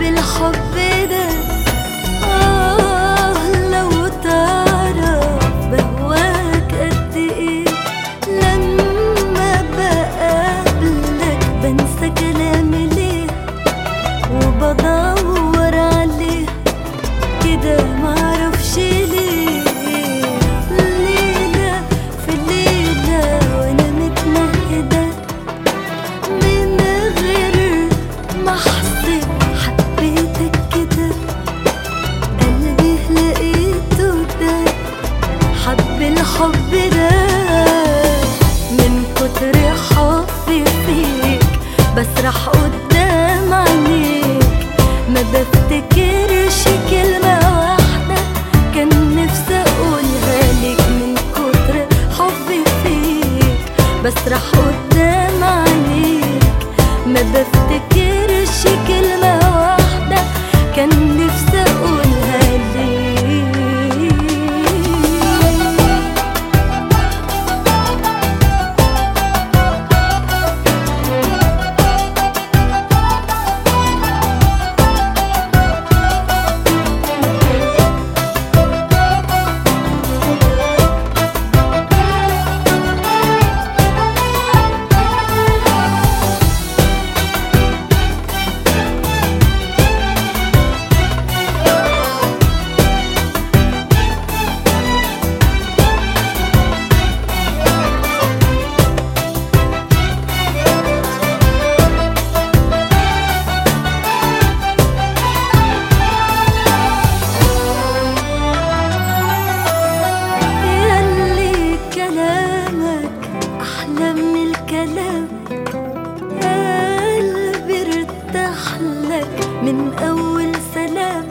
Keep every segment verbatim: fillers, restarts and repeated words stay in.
الحب ده. آه لو تعرف بهواك قد إيه، لما بقابلك بنسى كلامي ليه وبدور عليه كده معرفش ليه. ليلة في ليلة وانا متنهدة من غير ما احسب حبيتك كده، قلبي لقيته ده حب الحب ده. من كتر حبي فيك بسرح قدام عينيك، ما بفتكرش كلمة واحدة كان نفسي اقولها ليك. من كتر حبي فيك بسرح قدام عينيك، ما بفتكرش كلمة واحدة كان نفسي اقولها ليك. قلبي ارتاح لك من أول سلام،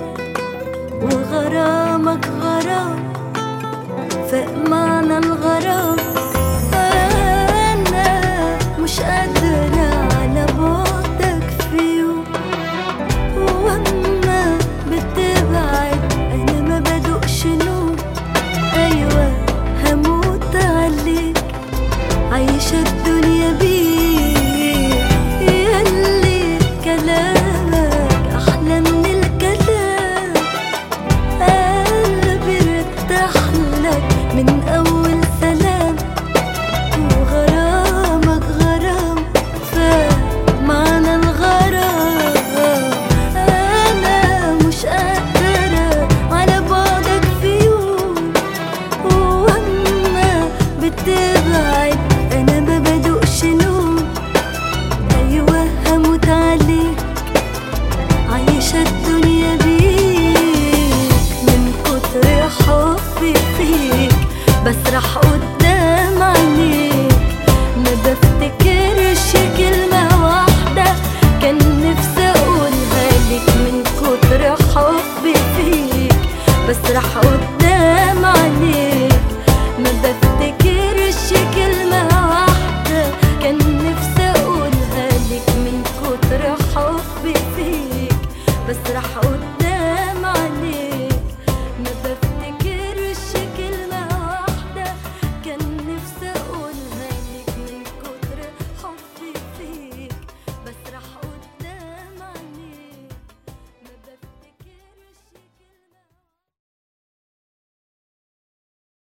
وغرامك غرام فاق معنى الغرام. أنا مش قادرة على بعدك في يوم، وأما بتبعد أنا ما بدوقش نوم. أيوة هموت عليك عايشة الدنيا بيك، ياللي كلامك أحلى من الكلام. قلبي ارتاح لك من أول سلام، وغرامك غرام فمعنى الغرام. أنا مش قادرة على بعدك في يوم، وأما بتبعد أنا ما بدوقش نوم. أيوة هموت عليك عايشة الدنيا بيك. من كتر حبي فيك بسرح قدام عينيك، ما بفتكرش كلمة واحدة كان نفسي أقولها ليك. من كتر حبي فيك بسرح قدام عينيك، ما بفتكرش